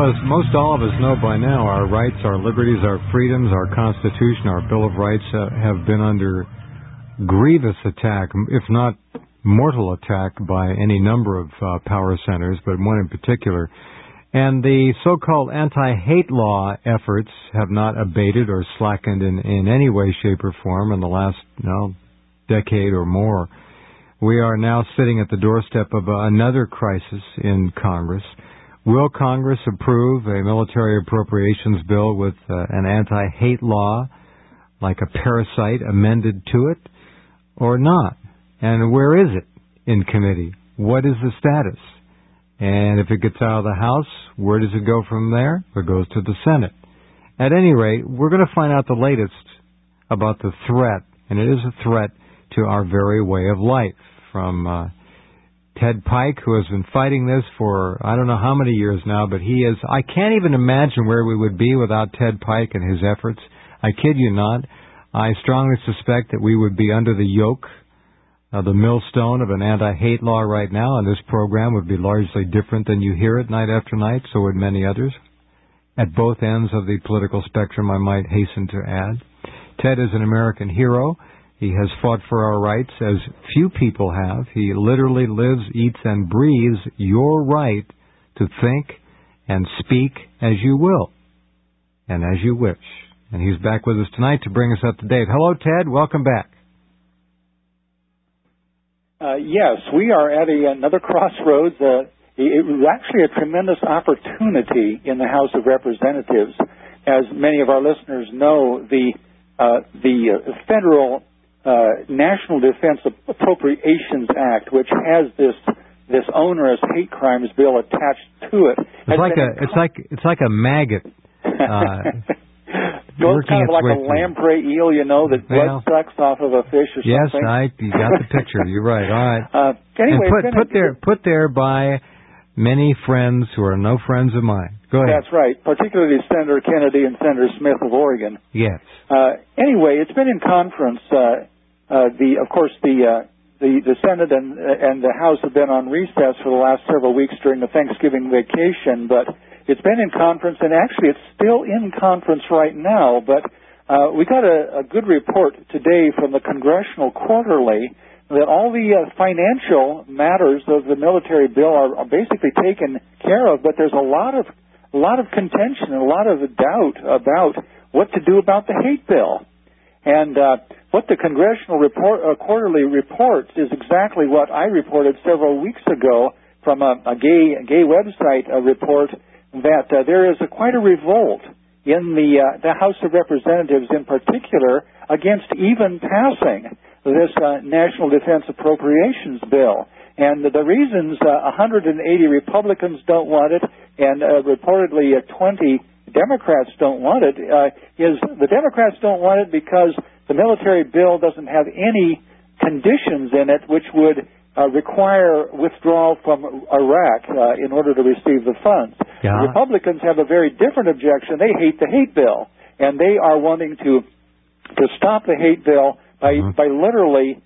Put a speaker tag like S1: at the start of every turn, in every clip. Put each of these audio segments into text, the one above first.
S1: Well, as most all of us know by now, our rights, our liberties, our freedoms, our Constitution, our Bill of Rights have been under grievous attack, if not mortal attack, by any number of power centers, but one in particular. And the so-called anti-hate law efforts have not abated or slackened in any way, shape, or form in the last decade or more. We are now sitting at the doorstep of another crisis in Congress. Will Congress approve a military appropriations bill with an anti-hate law, like a parasite, amended to it, or not? And where is it in committee? What is the status? And if it gets out of the House, where does it go from there? It goes to the Senate. At any rate, we're going to find out the latest about the threat, and it is a threat to our very way of life, from Ted Pike, who has been fighting this for I don't know how many years now, but he is, I can't even imagine where we would be without Ted Pike and his efforts. I kid you not. I strongly suspect that we would be under the yoke, the millstone of an anti-hate law right now, and this program would be largely different than you hear it night after night, so would many others. At both ends of the political spectrum, I might hasten to add. Ted is an American hero. He has fought for our rights as few people have. He literally lives, eats, and breathes your right to think and speak as you will and as you wish. And he's back with us tonight to bring us up to date. Hello, Ted. Welcome back.
S2: Yes, we are at another crossroads. It was actually a tremendous opportunity in the House of Representatives. As many of our listeners know, the federal National Defense Appropriations Act, which has this onerous hate crimes bill attached to it.
S1: It's like a maggot.
S2: It's kind of like a lamprey eel, that blood sucks off of a fish or something.
S1: Yes, you got the picture. You're right. All right.
S2: Anyway,
S1: and put there by many friends who are no friends of mine. Go ahead.
S2: That's right, particularly Senator Kennedy and Senator Smith of Oregon.
S1: Yes.
S2: Anyway, it's been in conference. Of course, the Senate and the House have been on recess for the last several weeks during the Thanksgiving vacation, but it's been in conference, and actually it's still in conference right now. But we got a good report today from the Congressional Quarterly that all the financial matters of the military bill are basically taken care of, but there's a lot of contention and a lot of doubt about what to do about the hate bill. And what the Congressional Quarterly reports is exactly what I reported several weeks ago from a gay website report, that there is quite a revolt in the House of Representatives in particular against even passing this National Defense Appropriations Bill. And the reasons 180 Republicans don't want it and reportedly 20 Democrats don't want it is the Democrats don't want it because the military bill doesn't have any conditions in it which would require withdrawal from Iraq in order to receive the funds.
S1: Yeah.
S2: The Republicans have a very different objection. They hate the hate bill, and they are wanting to stop the hate bill by literally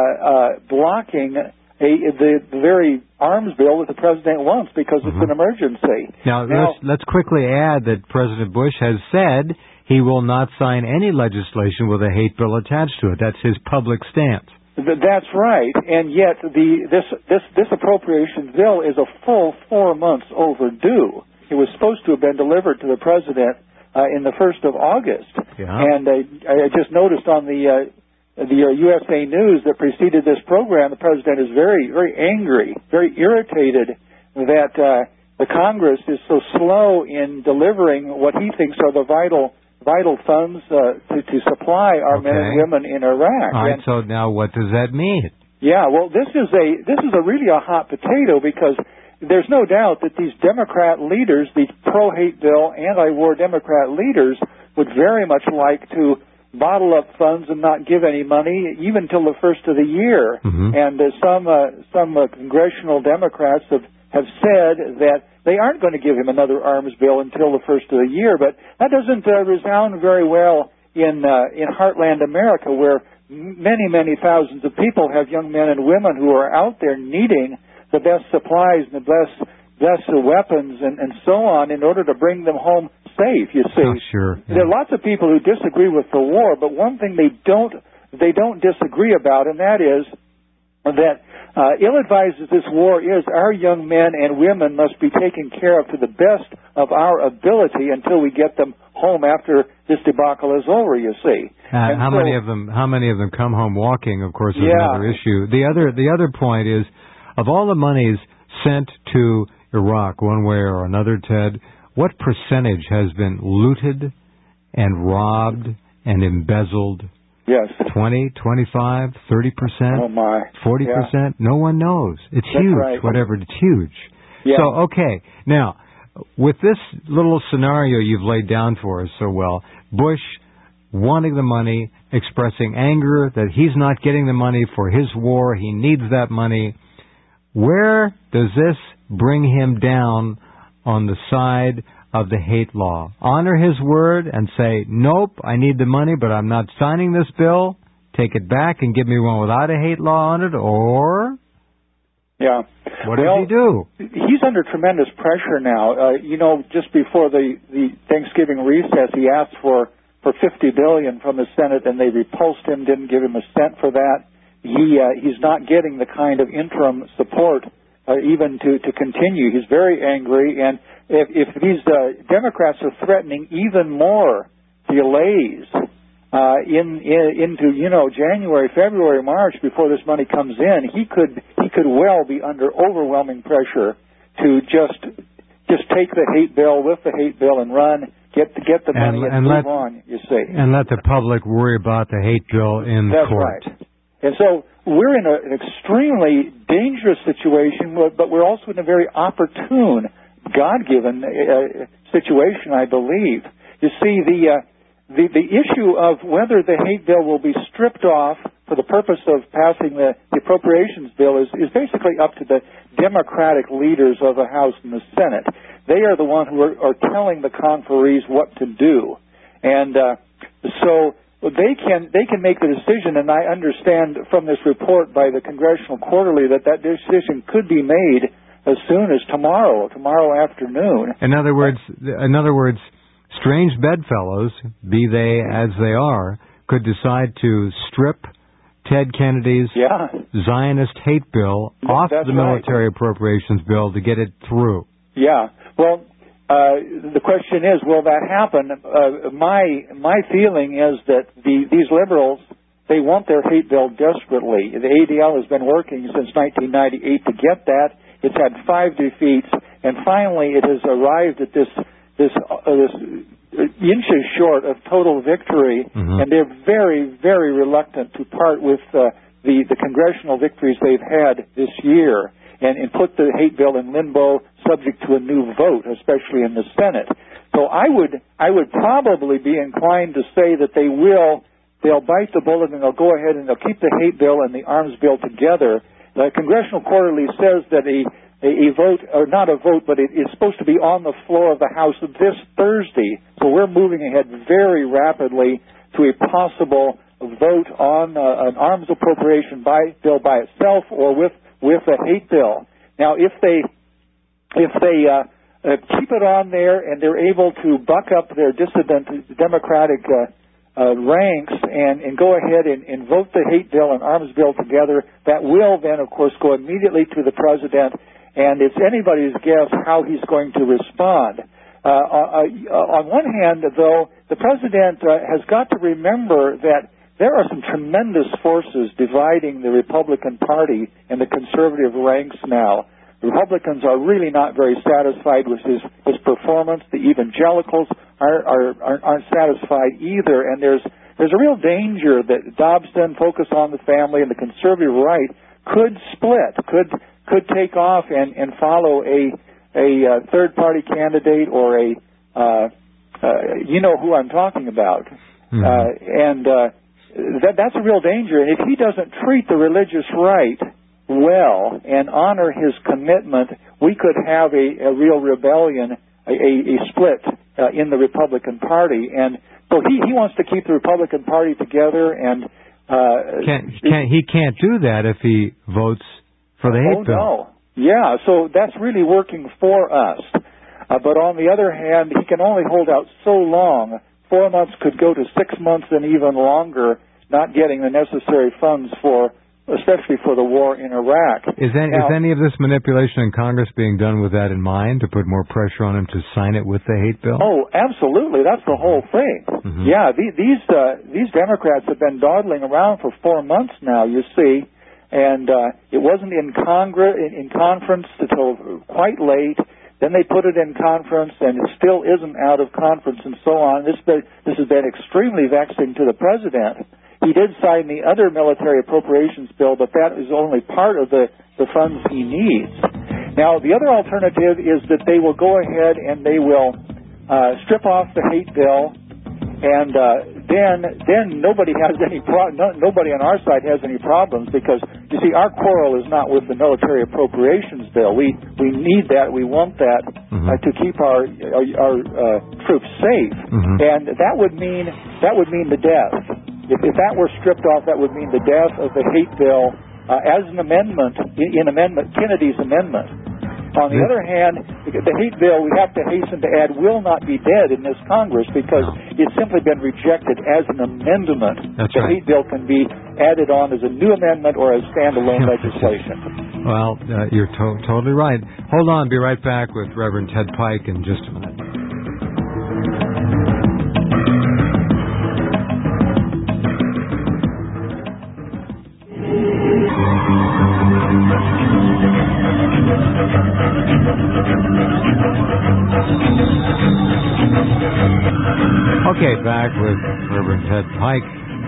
S2: blocking the very arms bill that the president wants because it's an emergency.
S1: Now let's quickly add that President Bush has said he will not sign any legislation with a hate bill attached to it. That's his public stance.
S2: That's right, and yet this appropriations bill is a full 4 months overdue. It was supposed to have been delivered to the president in the 1st of August, and I just noticed on the USA News that preceded this program, the president is very, very angry, very irritated that the Congress is so slow in delivering what he thinks are the vital funds to supply our men and women in Iraq.
S1: All right, so now what does that mean?
S2: Yeah, well, this is really a hot potato because there's no doubt that these Democrat leaders, these pro-hate bill, anti-war Democrat leaders, would very much like to bottle up funds and not give any money even till the first of the year. And some congressional Democrats have said that they aren't going to give him another arms bill until the first of the year. But that doesn't resound very well in heartland America, where many, many thousands of people have young men and women who are out there needing the best supplies and the best weapons and so on in order to bring them home safe, you see.
S1: Oh, sure. Yeah.
S2: There are lots of people who disagree with the war, but one thing they don't disagree about, and that is that ill-advised as this war is, our young men and women must be taken care of to the best of our ability until we get them home after this debacle is over, you see.
S1: How many of them come home walking, of course, is another issue. The other point is, of all the monies sent to Iraq one way or another, Ted, what percentage has been looted and robbed and embezzled?
S2: Yes.
S1: 20, 25, 30%?
S2: Oh, my.
S1: 40%? Yeah. No one knows. It's
S2: That's
S1: huge,
S2: right.
S1: whatever. It's huge.
S2: Yeah.
S1: So, okay. Now, with this little scenario you've laid down for us so well, Bush wanting the money, expressing anger that he's not getting the money for his war, he needs that money. Where does this bring him down on the side of the hate law? Honor his word and say, nope, I need the money, but I'm not signing this bill. Take it back and give me one without a hate law on it, or...
S2: Yeah.
S1: What does he do?
S2: He's under tremendous pressure now. Just before the Thanksgiving recess, he asked for $50 billion from the Senate, and they repulsed him, didn't give him a cent for that. He's not getting the kind of interim support even to continue. He's very angry, and if these Democrats are threatening even more delays into January, February, March before this money comes in, he could well be under overwhelming pressure to just take the hate bill with the hate bill and run, get the money and move on. You see,
S1: and let the public worry about the hate bill in
S2: That's
S1: court.
S2: Right. And so we're in an extremely dangerous situation, but we're also in a very opportune, God-given situation, I believe. You see, the issue of whether the hate bill will be stripped off for the purpose of passing the appropriations bill is basically up to the Democratic leaders of the House and the Senate. They are the ones who are telling the conferees what to do. And so they can make the decision, and I understand from this report by the Congressional Quarterly that decision could be made as soon as tomorrow afternoon.
S1: In other words, strange bedfellows, be they as they are, could decide to strip Ted Kennedy's Zionist hate bill off the military appropriations bill to get it through. Yeah.
S2: Well, the question is, will that happen? My feeling is that these liberals, they want their hate bill desperately. The ADL has been working since 1998 to get that. It's had 5 defeats, and finally it has arrived at this inches short of total victory, and they're very, very reluctant to part with the congressional victories they've had this year and put the hate bill in limbo, subject to a new vote, especially in the Senate. So I would probably be inclined to say that they'll bite the bullet and they'll go ahead and they'll keep the hate bill and the arms bill together. The Congressional Quarterly says that a vote, or not a vote, but it is supposed to be on the floor of the House this Thursday. So we're moving ahead very rapidly to a possible vote on an arms appropriation bill by itself or with a hate bill. Now, if they keep it on there and they're able to buck up their dissident Democratic ranks and go ahead and vote the hate bill and arms bill together, that will then, of course, go immediately to the president, and it's anybody's guess how he's going to respond. On one hand, though, the president has got to remember that there are some tremendous forces dividing the Republican Party and the conservative ranks now. The Republicans are really not very satisfied with his performance. The evangelicals aren't satisfied either, and there's a real danger that Dobson, Focus on the Family, and the conservative right could split, could take off and follow a third party candidate or you know who I'm talking about, and that's a real danger. And if he doesn't treat the religious right well and honor his commitment, we could have a real rebellion, a split in the Republican Party. And so he wants to keep the Republican Party together. And
S1: he can't do that if he votes for the hate bill.
S2: Yeah, so that's really working for us. But on the other hand, he can only hold out so long. 4 months could go to 6 months and even longer, not getting the necessary funds for, especially for the war in Iraq.
S1: Is any of this manipulation in Congress being done with that in mind, to put more pressure on him to sign it with the hate bill?
S2: Oh, absolutely. That's the whole thing. Mm-hmm. Yeah, these Democrats have been dawdling around for 4 months now, you see, and it wasn't in conference until quite late. Then they put it in conference, and it still isn't out of conference, and so on. This has been extremely vexing to the president. He did sign the other military appropriations bill, but that is only part of the funds he needs. Now, the other alternative is that they will go ahead and they will strip off the hate bill, and then nobody has any nobody on our side has any problems, because you see, our quarrel is not with the military appropriations bill. We need that. We want that to keep our troops safe, and that would mean the death. If that were stripped off, that would mean the death of the hate bill as an amendment in Kennedy's amendment. On the other hand, the hate bill, we have to hasten to add, will not be dead in this Congress, because it's simply been rejected as an amendment.
S1: That's
S2: the
S1: right.
S2: hate bill can be added on as a new amendment or as standalone legislation.
S1: Well, you're totally right. Hold on, be right back with Reverend Ted Pike in just a minute. Okay, back with Reverend Ted Pike.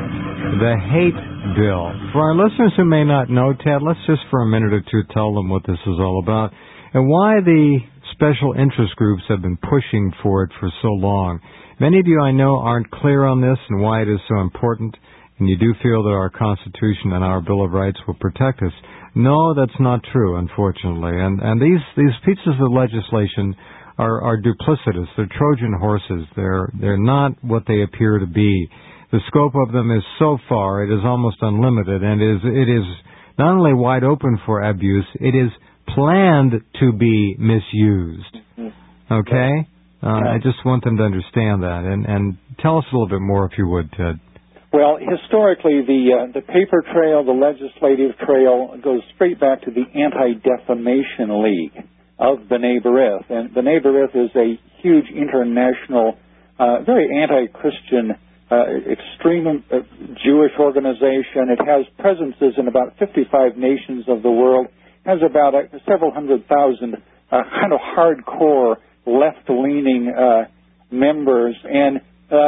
S1: The hate bill. For our listeners who may not know, Ted, let's just for a minute or two tell them what this is all about and why the special interest groups have been pushing for it for so long. Many of you I know aren't clear on this and why it is so important, and you do feel that our Constitution and our Bill of Rights will protect us. No, that's not true, unfortunately. And these pieces of legislation are duplicitous. They're Trojan horses. They're not what they appear to be. The scope of them is so far, it is almost unlimited, and it is not only wide open for abuse, it is planned to be misused. Okay? I just want them to understand that. And tell us a little bit more, if you would, Ted.
S2: Well, historically, the paper trail, the legislative trail, goes straight back to the Anti-Defamation League of B'nai B'rith. And B'nai B'rith is a huge international, very anti-Christian, extreme Jewish organization. It has presences in about 55 nations of the world. It has about several 100,000 kind of hardcore, left-leaning members. And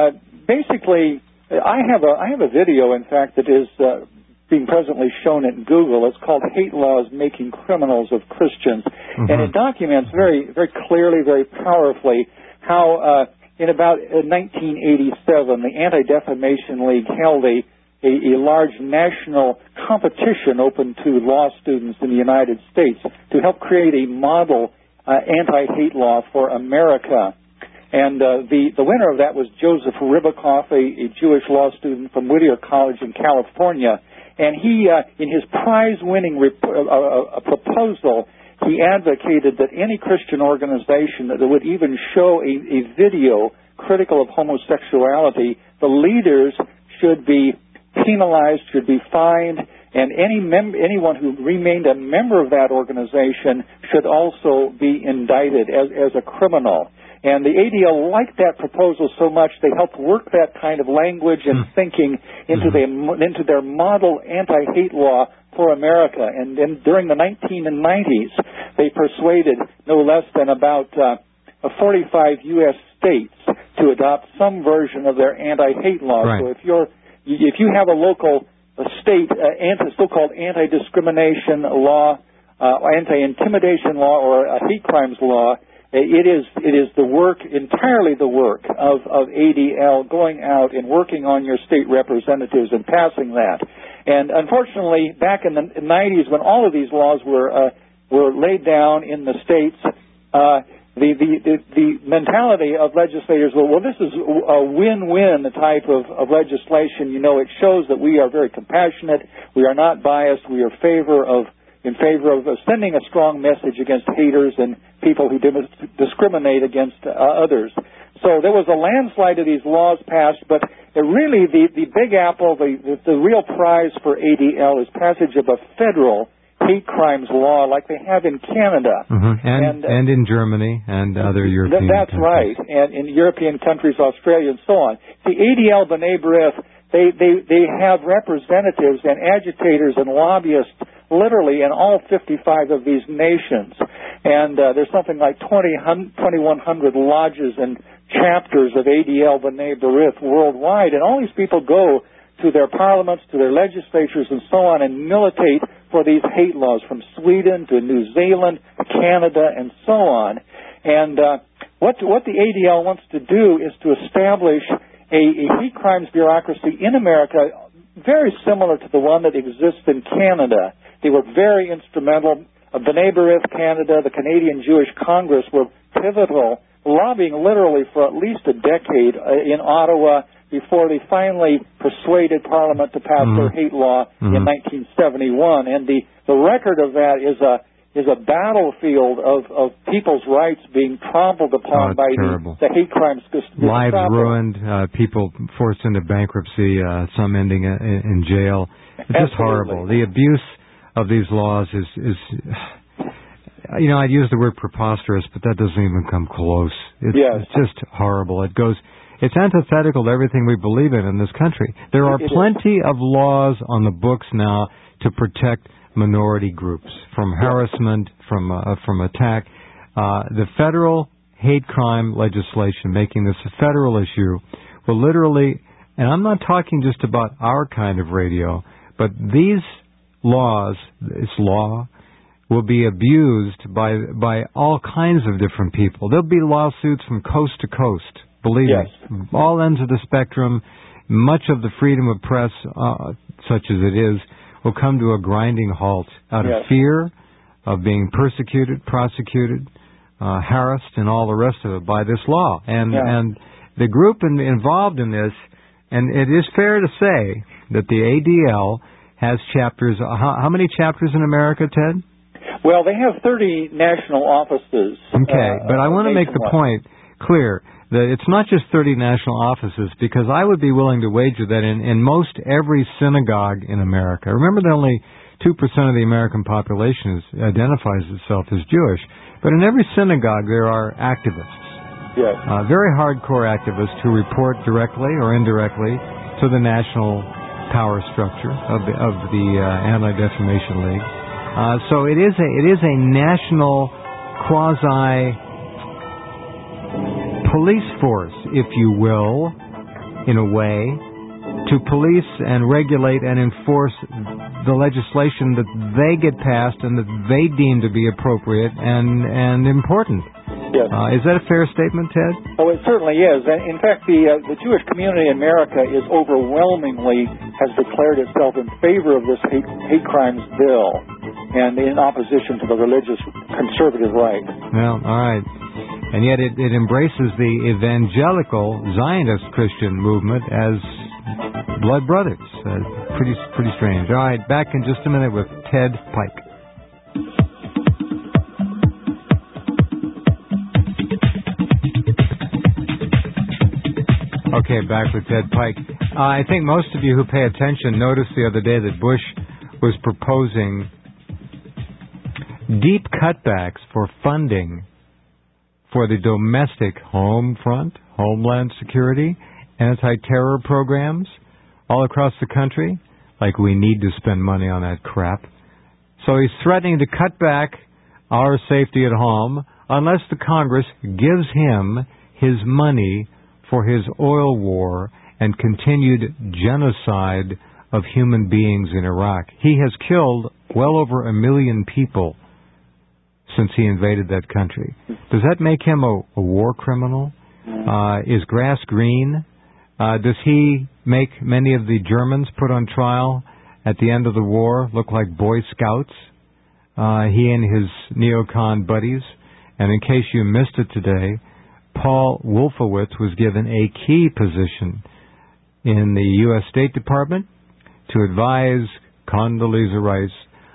S2: basically, I have a video, in fact, that is being presently shown at Google. It's called "Hate Laws Making Criminals of Christians," and it documents very, very clearly, very powerfully how in about 1987, the Anti-Defamation League held a large national competition open to law students in the United States to help create a model anti-hate law for America. And the winner of that was Joseph Ribicoff, a Jewish law student from Whittier College in California. And he, in his prize-winning proposal, he advocated that any Christian organization that would even show a video critical of homosexuality, the leaders should be penalized, should be fined, and anyone who remained a member of that organization should also be indicted as a criminal. And the ADL liked that proposal so much, they helped work that kind of language and thinking into their model anti-hate law for America. And then during the 1990s, they persuaded no less than about 45 U.S. states to adopt some version of their anti-hate law.
S1: Right.
S2: So if you have a local state so-called anti-discrimination law, anti-intimidation law, or a hate crimes law, it is entirely the work of ADL going out and working on your state representatives and passing that. And unfortunately, back in the 90s, when all of these laws were laid down in the states, the mentality of legislators, well, this is a win-win type of legislation. You know, it shows that we are very compassionate, we are not biased, we are in favor of in favor of sending a strong message against haters and people who discriminate against others. So there was a landslide of these laws passed, but really the big apple, the real prize for ADL is passage of a federal hate crimes law like they have in Canada.
S1: Mm-hmm. And in Germany and other European
S2: countries. That's right, and in European countries, Australia, and so on. The ADL B'nai B'rith, they have representatives and agitators and lobbyists literally in all 55 of these nations. And there's something like 2,100 lodges and chapters of ADL B'nai B'rith worldwide. And all these people go to their parliaments, to their legislatures, and so on, and militate for these hate laws from Sweden to New Zealand, Canada, and so on. And what the ADL wants to do is to establish a hate crimes bureaucracy in America very similar to the one that exists in Canada. They were very instrumental. B'nai B'rith Canada, the Canadian Jewish Congress were pivotal, lobbying literally for at least a decade in Ottawa before they finally persuaded Parliament to pass their hate law in 1971. And the record of that is a battlefield of people's rights being trampled upon by the hate crimes.
S1: Lives ruined, people forced into bankruptcy, some ending in jail. It's just horrible. The abuse of these laws is I'd use the word preposterous, but that doesn't even come close. It's just horrible. It's antithetical to everything we believe in this country. There are plenty of laws on the books now to protect minority groups from harassment, from attack. The federal hate crime legislation, making this a federal issue, will literally, and I'm not talking just about our kind of radio, but these laws, this law, will be abused by all kinds of different people. There'll be lawsuits from coast to coast. Believe me, all ends of the spectrum. Much of the freedom of press, such as it is, will come to a grinding halt out of fear of being persecuted, prosecuted, harassed, and all the rest of it by this law. And the group involved in this, and it is fair to say that the ADL has chapters. How many chapters in America, Ted?
S2: Well, they have 30 national offices.
S1: Okay, but I want to make the point clear that it's not just 30 national offices, because I would be willing to wager that in most every synagogue in America, remember that only 2% of the American population identifies itself as Jewish, but in every synagogue there are activists, very hardcore activists who report directly or indirectly to the national power structure of the Anti-Defamation League. So it is a national quasi police force, if you will, in a way, to police and regulate and enforce the legislation that they get passed and that they deem to be appropriate and important.
S2: Yes.
S1: Is that a fair statement, Ted?
S2: Oh, it certainly is. In fact, the Jewish community in America is overwhelmingly has declared itself in favor of this hate crimes bill and in opposition to the religious conservative right.
S1: Well, all right. And yet it embraces the evangelical Zionist Christian movement as blood brothers. Pretty strange. All right, back in just a minute with Ted Pike. Okay, back with Ted Pike. I think most of you who pay attention noticed the other day that Bush was proposing deep cutbacks for funding for the domestic home front, homeland security, anti-terror programs all across the country. Like we need to spend money on that crap. So he's threatening to cut back our safety at home unless the Congress gives him his money for his oil war and continued genocide of human beings in Iraq. He has killed well over 1 million people since he invaded that country. Does that make him a war criminal? Is grass green? Does he make many of the Germans put on trial at the end of the war look like Boy Scouts? He and his neocon buddies. And in case you missed it today, Paul Wolfowitz was given a key position in the U.S. State Department to advise Condoleezza Rice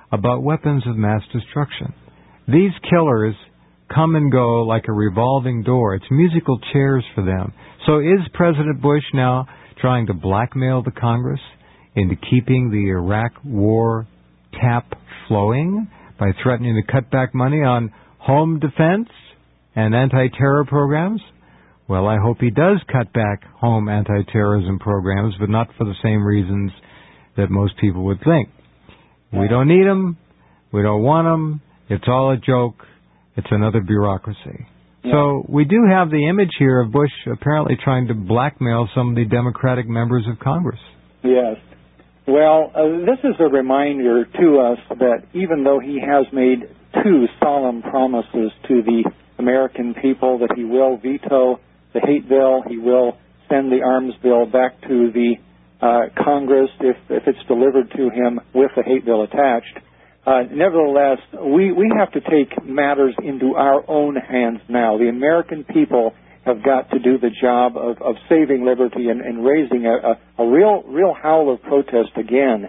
S1: about weapons of mass destruction. These killers come and go like a revolving door. It's musical chairs for them. So is President Bush now trying to blackmail the Congress into keeping the Iraq war tap flowing by threatening to cut back money on home defense and anti-terror programs? Well, I hope he does cut back home anti-terrorism programs, but not for the same reasons that most people would think. We don't need them. We don't want them. It's all a joke. It's another bureaucracy. Yeah. So we do have the image here of Bush apparently trying to blackmail some of the Democratic members of Congress.
S2: Yes. Well, this is a reminder to us that even though he has made two solemn promises to the American people that he will veto the hate bill, he will send the arms bill back to the Congress if it's delivered to him with the hate bill attached. Nevertheless, we have to take matters into our own hands now. The American people have got to do the job of saving liberty and raising a real howl of protest again.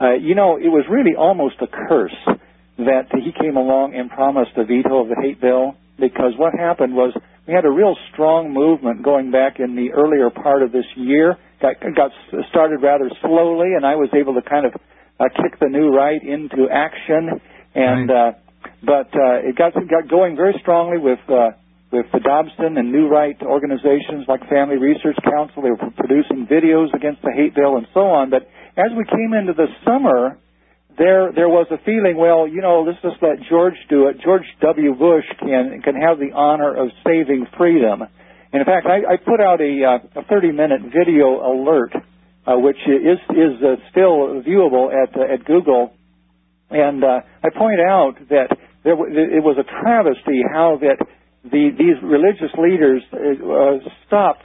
S2: It was really almost a curse that he came along and promised a veto of the hate bill, because what happened was we had a real strong movement going back in the earlier part of this year. Got started rather slowly, and I was able to kind of kick the new right into action, and but it got going very strongly with the Dobson and New Right organizations like Family Research Council. They were producing videos against the hate bill and so on. But as we came into the summer, there was a feeling, well, let's just let George do it. George W. Bush can have the honor of saving freedom. And in fact, I put out a 30-minute video alert, which is still viewable at Google, and I point out that it was a travesty how that these religious leaders stopped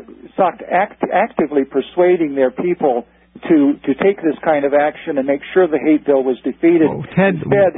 S2: actively persuading their people to take this kind of action and make sure the hate bill was defeated.
S1: Oh, Ted,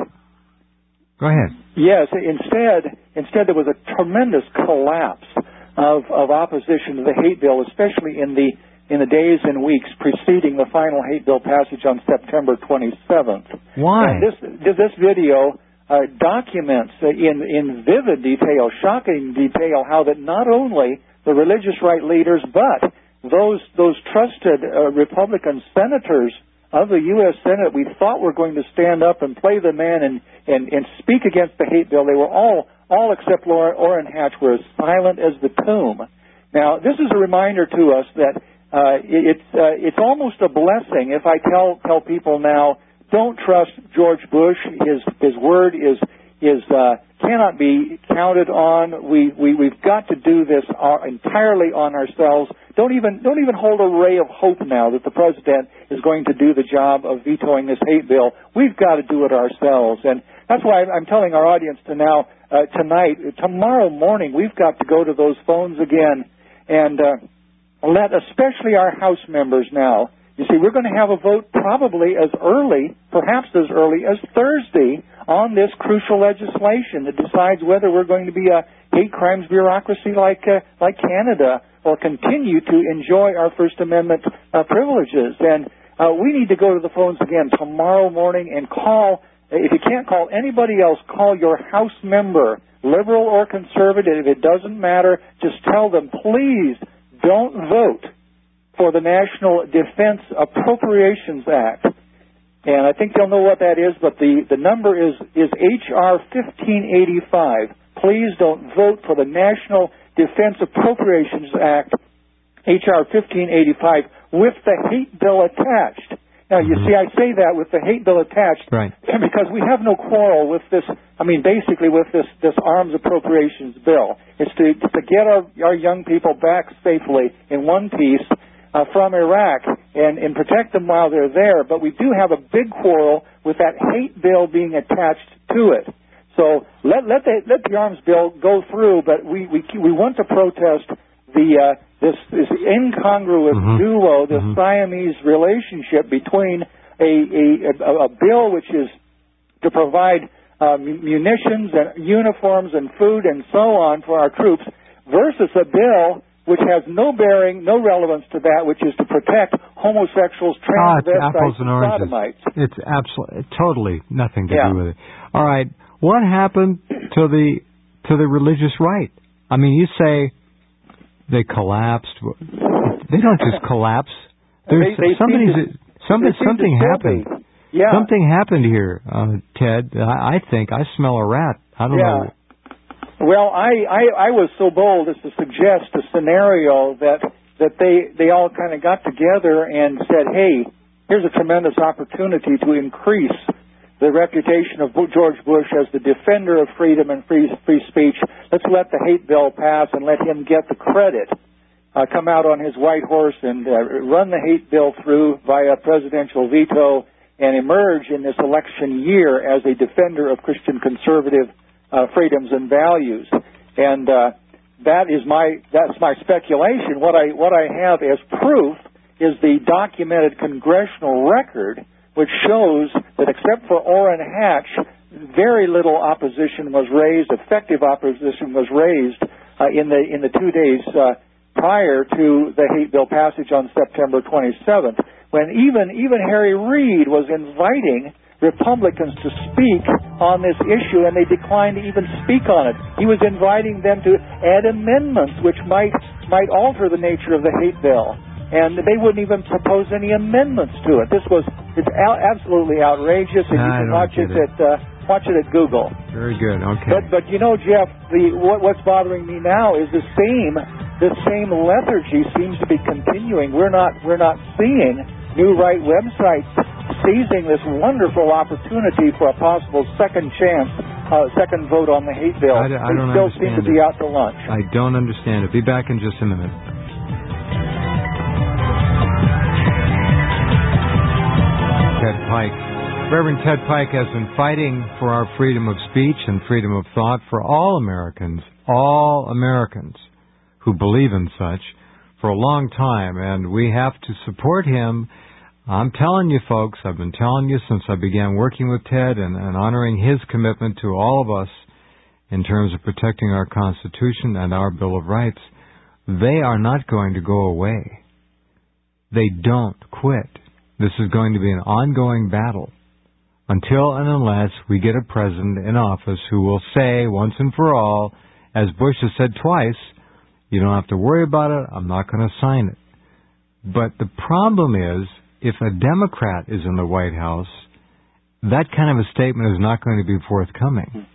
S1: go ahead.
S2: Yes, instead there was a tremendous collapse of opposition to the hate bill, especially in the days and weeks preceding the final hate bill passage on September 27th.
S1: Why?
S2: And this video documents in vivid detail, shocking detail, how that not only the religious right leaders, but those trusted Republican senators of the U.S. Senate we thought were going to stand up and play the man and speak against the hate bill, they were all except Orrin Hatch were as silent as the tomb. Now, this is a reminder to us that it's almost a blessing if I tell people now, don't trust George Bush. His word is cannot be counted on. We've got to do this entirely on ourselves. Don't even hold a ray of hope now that the president is going to do the job of vetoing this hate bill. We've got to do it ourselves, and that's why I'm telling our audience tomorrow morning, we've got to go to those phones again and let especially our House members now. You see, we're going to have a vote probably perhaps as early as Thursday on this crucial legislation that decides whether we're going to be a hate crimes bureaucracy like Canada or continue to enjoy our First Amendment privileges. And we need to go to the phones again tomorrow morning and call. If you can't call anybody else, call your House member, liberal or conservative. It doesn't matter. Just tell them, please don't vote for the National Defense Appropriations Act. And I think they'll know what that is, but the number is H.R. 1585. Please don't vote for the National Defense Appropriations Act, H.R. 1585, with the hate bill attached. Now, you see, I say that with the hate bill attached,
S1: right,
S2: because we have no quarrel with this, basically with this arms appropriations bill. It's to get our young people back safely in one piece from Iraq and protect them while they're there. But we do have a big quarrel with that hate bill being attached to it. So let the arms bill go through, but we want to protest this incongruous duo, this Siamese relationship between a bill which is to provide munitions and uniforms and food and so on for our troops versus a bill which has no bearing, no relevance to that, which is to protect homosexuals, transvestites, and sodomites.
S1: It's absolutely, totally nothing to do with it. All right, what happened to the religious right? I mean, you say they collapsed. They don't just collapse. There's something happened.
S2: Yeah.
S1: Something happened here, Ted. I think I smell a rat. I don't know.
S2: Well, I was so bold as to suggest a scenario that they all kind of got together and said, hey, here's a tremendous opportunity to increase the reputation of George Bush as the defender of freedom and free speech. Let's let the hate bill pass and let him get the credit. Come out on his white horse and run the hate bill through via presidential veto and emerge in this election year as a defender of Christian conservative freedoms and values. And that's my speculation. What I have as proof is the documented congressional record, which shows that except for Orrin Hatch, very little opposition was raised, effective opposition was raised in the 2 days prior to the hate bill passage on September 27th, when even Harry Reid was inviting Republicans to speak on this issue, and they declined to even speak on it. He was inviting them to add amendments which might alter the nature of the hate bill, and they wouldn't even propose any amendments to it. It's absolutely outrageous, and you can watch it at Google.
S1: Very good. Okay.
S2: But you know, Jeff, what's bothering me now is this same lethargy seems to be continuing. We're not seeing new right websites seizing this wonderful opportunity for a possible second chance, second vote on the hate bill.
S1: I don't
S2: still seem to be out to lunch.
S1: I don't understand it. Be back in just a minute. Ted Pike. Reverend Ted Pike has been fighting for our freedom of speech and freedom of thought for all Americans who believe in such, for a long time, and we have to support him. I'm telling you, folks, I've been telling you since I began working with Ted and honoring his commitment to all of us in terms of protecting our Constitution and our Bill of Rights. They are not going to go away. They don't quit. This is going to be an ongoing battle until and unless we get a president in office who will say once and for all, as Bush has said twice, you don't have to worry about it, I'm not going to sign it. But the problem is, if a Democrat is in the White House, that kind of a statement is not going to be forthcoming.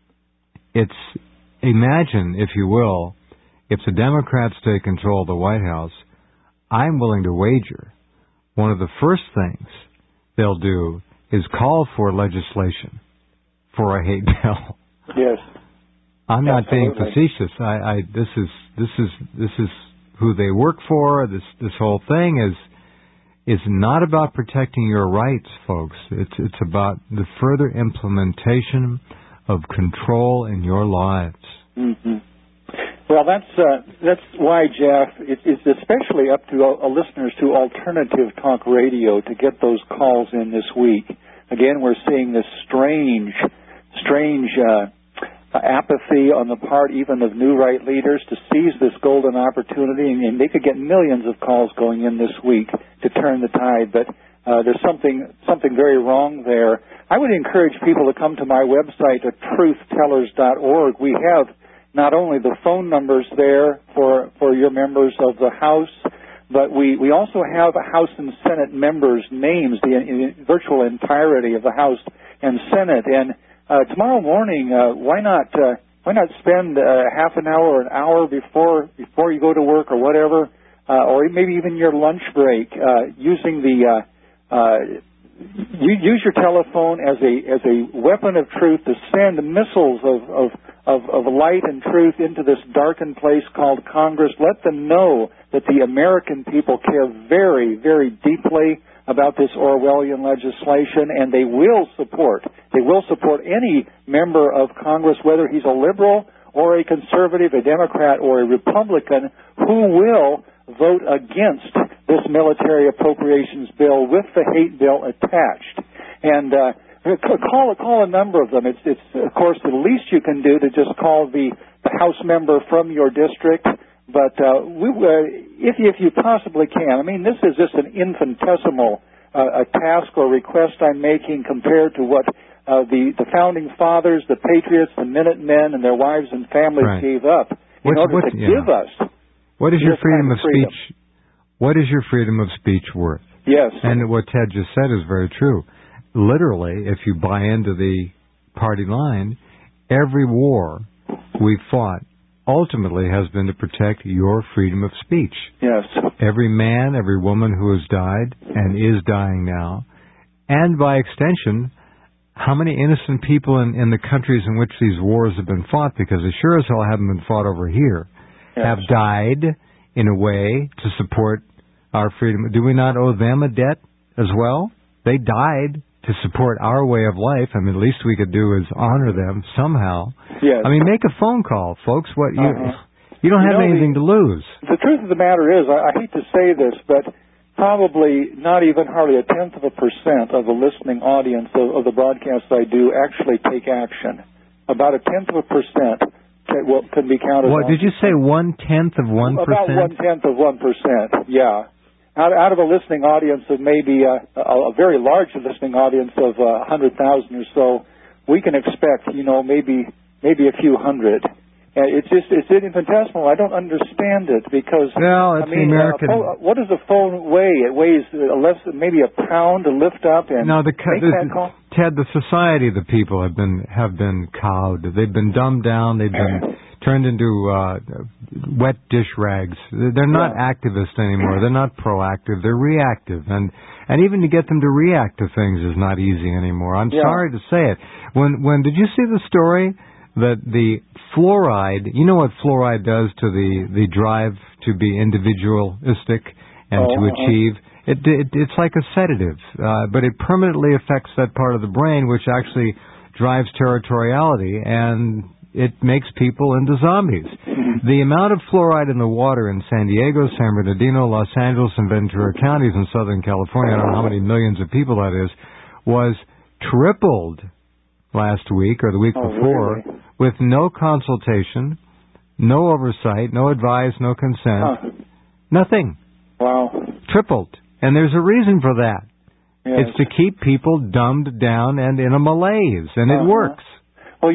S1: Imagine, if you will, if the Democrats take control of the White House, I'm willing to wager one of the first things they'll do is call for legislation for a hate bill.
S2: Yes.
S1: I'm not being facetious. This is who they work for. This whole thing is not about protecting your rights, folks. It's about the further implementation of control in your lives.
S2: Mm-hmm. Well, that's why, Jeff, it's especially up to listeners to Alternative Talk Radio to get those calls in this week. Again, we're seeing this strange apathy on the part even of new right leaders to seize this golden opportunity, and they could get millions of calls going in this week to turn the tide. But there's something very wrong there. I would encourage people to come to my website at truthtellers.org. We have not only the phone numbers there for your members of the House, but we also have House and Senate members' names, the virtual entirety of the House and Senate. And tomorrow morning, why not spend half an hour or an hour before you go to work or whatever, or maybe even your lunch break, using use your telephone as a weapon of truth to send missiles of light and truth into this darkened place called Congress. Let them know that the American people care very, very deeply about this Orwellian legislation, and they will support any member of Congress, whether he's a liberal or a conservative, a Democrat or a Republican, who will vote against this military appropriations bill with the hate bill attached. And call a number of them. It's of course the least you can do to just call the House member from your district But if you possibly can, I mean, this is just an infinitesimal a task or request I'm making compared to what the founding fathers, the patriots, the Minutemen, and their wives and families gave up in order to give us.
S1: What is your freedom of speech? What is your freedom of speech worth?
S2: Yes.
S1: And what Ted just said is very true. Literally, if you buy into the party line, every war we've fought ultimately has been to protect your freedom of speech.
S2: Yes.
S1: Every man, every woman who has died and is dying now, and by extension, how many innocent people in the countries in which these wars have been fought, because they sure as hell haven't been fought over here, have died in a way to support our freedom. Do we not owe them a debt as well? They died to support our way of life. I mean, the least we could do is honor them somehow.
S2: Yes.
S1: I mean, make a phone call, folks. What you don't have anything to lose.
S2: The truth of the matter is, I hate to say this, but probably not even hardly 0.1% of the listening audience of the broadcasts I do actually take action. About 0.1% can be counted.
S1: What did you say? 0.1%?
S2: About 0.1%. Yeah. Out of a listening audience of maybe a very large listening audience of 100,000 or so, we can expect, maybe a few hundred. It's infinitesimal. I don't understand it because
S1: it's the American.
S2: What does a phone weigh? It weighs maybe a pound to lift up and make that call.
S1: Ted, the society, the people have been cowed. They've been dumbed down. They've been turned into wet dish rags. They're not activists anymore. They're not proactive. They're reactive, and even to get them to react to things is not easy anymore. I'm sorry to say it. When did you see the story that the fluoride? You know what fluoride does to the drive to be individualistic and to achieve. It's like a sedative, but it permanently affects that part of the brain which actually drives territoriality, and it makes people into zombies. The amount of fluoride in the water in San Diego, San Bernardino, Los Angeles, and Ventura counties in Southern California, I don't know how many millions of people that is, was tripled last week or the week before,
S2: really?
S1: With no consultation, no oversight, no advice, no consent, nothing.
S2: Wow.
S1: Tripled. And there's a reason for that.
S2: Yes.
S1: It's to keep people dumbed down and in a malaise, and it works.
S2: Well,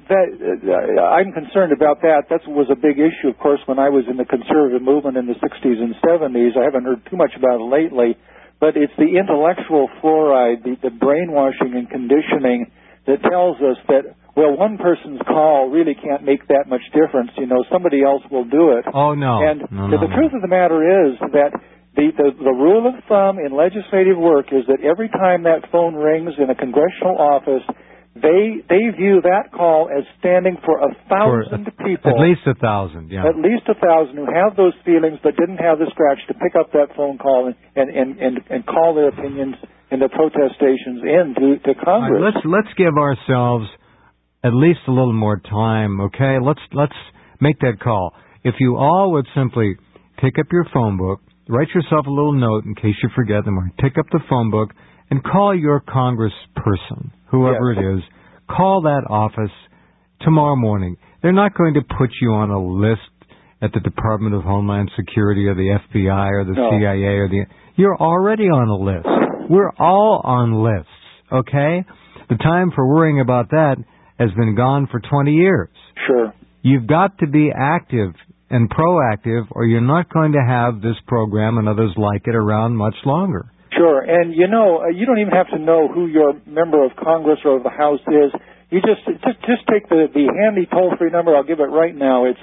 S2: I'm concerned about that. That was a big issue, of course, when I was in the conservative movement in the 60s and 70s. I haven't heard too much about it lately. But it's the intellectual fluoride, the brainwashing and conditioning that tells us that, well, one person's call really can't make that much difference. Somebody else will do it.
S1: Oh, no.
S2: And the truth of the matter is that the rule of thumb in legislative work is that every time that phone rings in a congressional office, they view that call as standing for 1,000 people.
S1: At least 1,000, yeah.
S2: At least 1,000 who have those feelings but didn't have the scratch to pick up that phone call and call their opinions and their protestations to Congress.
S1: Right, let's give ourselves at least a little more time, okay? Let's make that call. If you all would simply pick up your phone book, write yourself a little note in case you forget them, or pick up the phone book and call your congressperson, whoever it is. Call that office tomorrow morning. They're not going to put you on a list at the Department of Homeland Security or the FBI or the CIA or You're already on a list. We're all on lists, okay? The time for worrying about that has been gone for 20 years.
S2: Sure.
S1: You've got to be active and proactive, or you're not going to have this program and others like it around much longer.
S2: Sure, and you don't even have to know who your member of Congress or of the House is. You just take the handy toll-free number. I'll give it right now. It's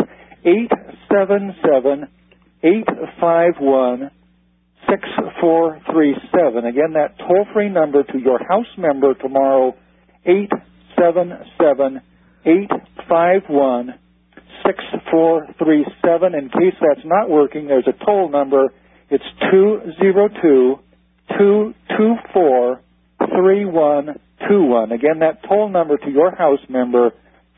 S2: 877-851-6437. Again, that toll-free number to your House member tomorrow, 877-851-6437. In case that's not working, there's a toll number. It's 202-224-3121. Again, that toll number to your House member,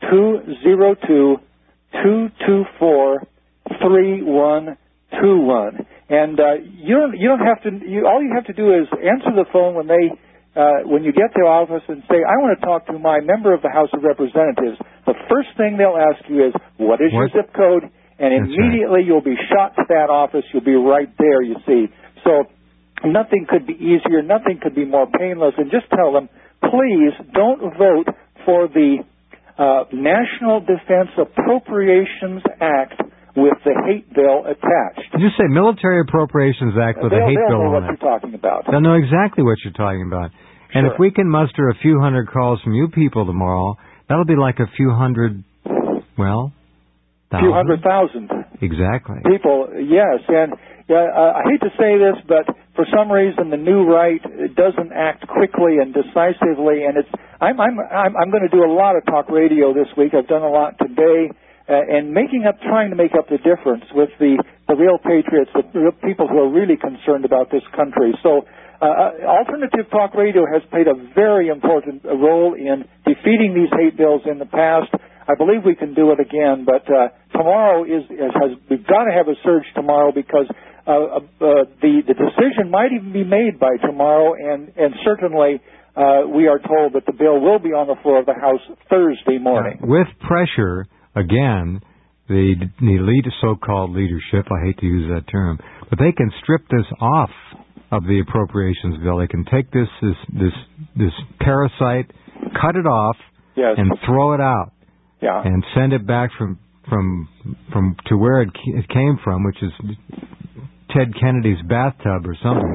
S2: 202-224-3121. And you don't have to. All you have to do is answer the phone when you get to the office and say, "I want to talk to my member of the House of Representatives." The first thing they'll ask you is, "What is your zip code?" and immediately you'll be shot to that office. You'll be right there, you see. So nothing could be easier. Nothing could be more painless. And just tell them, please don't vote for the National Defense Appropriations Act with the hate bill attached.
S1: Did you say Military Appropriations Act with a hate bill on it?
S2: They'll know what you're talking about.
S1: They'll know exactly what you're talking about. And if we can muster a few hundred calls from you people tomorrow, that'll be like a few hundred, well, thousand.
S2: Few 100,000.
S1: Exactly.
S2: People, yes. And I hate to say this, but for some reason the new right doesn't act quickly and decisively. And I'm going to do a lot of talk radio this week. I've done a lot today. And trying to make up the difference with the real patriots, the real people who are really concerned about this country. So Alternative Talk Radio has played a very important role in defeating these hate bills in the past. I believe we can do it again, but tomorrow we've got to have a surge tomorrow because the decision might even be made by tomorrow, and certainly we are told that the bill will be on the floor of the House Thursday morning.
S1: With pressure, again, the elite so-called leadership, I hate to use that term, but they can strip this off of the appropriations bill. They can take this parasite, cut it off, and throw it out, and send it back from to where it came from, which is Ted Kennedy's bathtub or something,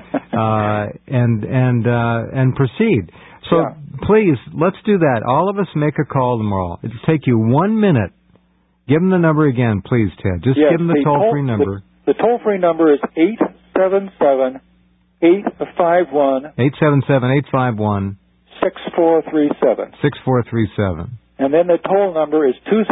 S1: and proceed. So please, let's do that. All of us make a call tomorrow. It'll take you 1 minute. Give them the number again, please, Ted. Just give them the toll-free number.
S2: The toll-free number is 877-851.
S1: 877-851.
S2: 6437.
S1: 6437.
S2: And then the toll number is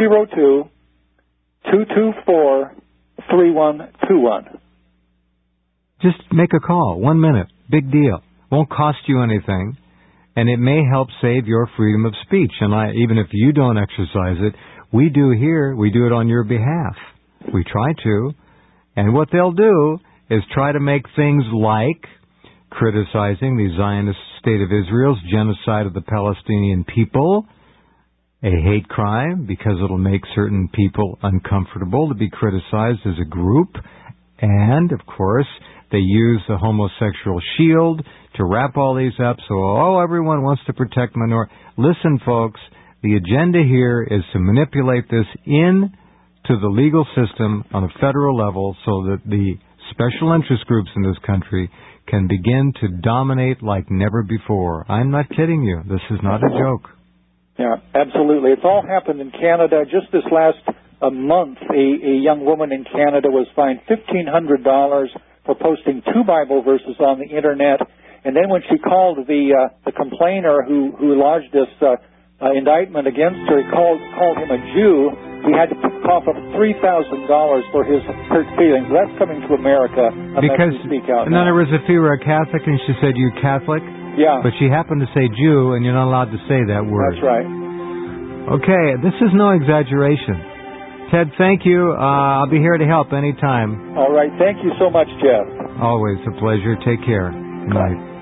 S2: 202-224-3121.
S1: Just make a call. 1 minute. Big deal. Won't cost you anything. And it may help save your freedom of speech. And even if you don't exercise it, we do here. We do it on your behalf. We try to. And what they'll do is try to make things like criticizing the Zionist state of Israel's genocide of the Palestinian people a hate crime because it'll make certain people uncomfortable to be criticized as a group. And, of course, they use the homosexual shield to wrap all these up so, everyone wants to protect minorities. Listen, folks, the agenda here is to manipulate this into the legal system on a federal level so that the special interest groups in this country can begin to dominate like never before. I'm not kidding you. This is not a joke.
S2: Yeah, absolutely. It's all happened in Canada. Just this last month, a young woman in Canada was fined $1,500 for posting 2 Bible verses on the Internet. And then when she called the complainer who lodged this indictment against her, called him a Jew, he had to cough up $3,000 for his hurt feelings. That's coming to America
S1: because,
S2: you speak out.
S1: In other words, if you were a Catholic and she said, "You Catholic?"
S2: Yeah.
S1: But she happened to say Jew, and you're not allowed to say that word.
S2: That's right.
S1: Okay, this is no exaggeration. Ted, thank you. I'll be here to help anytime.
S2: All right. Thank you so much, Jeff.
S1: Always a pleasure. Take care. Good night.